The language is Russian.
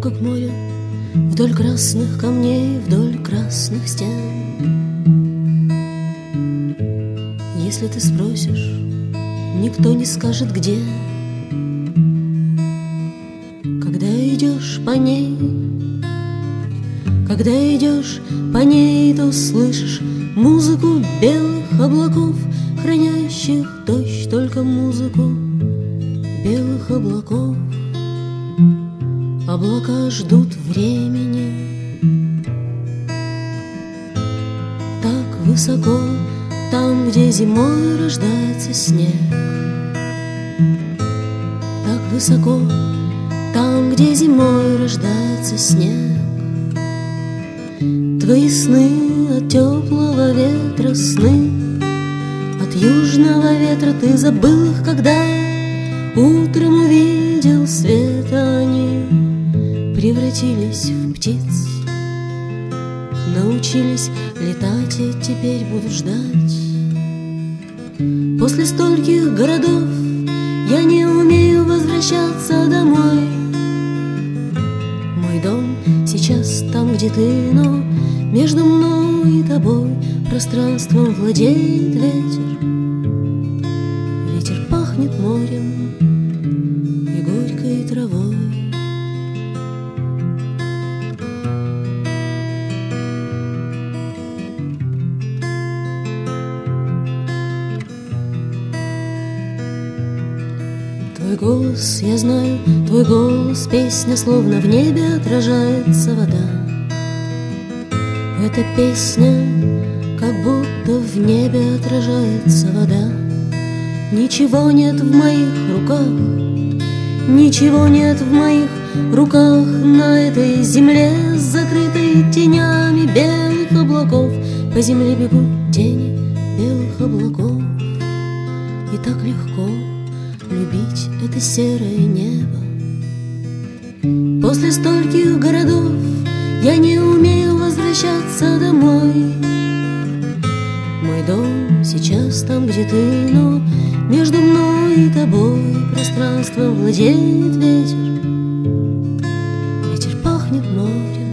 как море, вдоль красных камней, вдоль красных стен. Если ты спросишь, никто не скажет, где. Когда идешь по ней, когда идешь по ней, то слышишь музыку белых облаков, хранящих дождь, только музыку белых облаков. Облака ждут времени. Так высоко, там, где зимой рождается снег. Так высоко, там, где зимой рождается снег. Твои сны от теплого ветра, сны от южного ветра. Ты забыл их, когда утром увидел свет. Они превратились в птиц, научились летать и теперь будут ждать. После стольких городов я не умею возвращаться домой. Мой дом сейчас там, где ты, но между мной и тобой пространством владеет ветер. Ветер пахнет морем и горькой травой. Твой голос, я знаю, твой голос, песня, словно в небе отражается вода. Эта песня, как будто в небе отражается вода. Ничего нет в моих руках, ничего нет в моих руках на этой земле, закрытой тенями белых облаков. По земле бегут тени белых облаков, и так легко любить это серое небо. После стольких городов я не умею возвращаться домой. Мой дом сейчас там, где ты, но между мной и тобой пространством владеет ветер. Ветер пахнет морем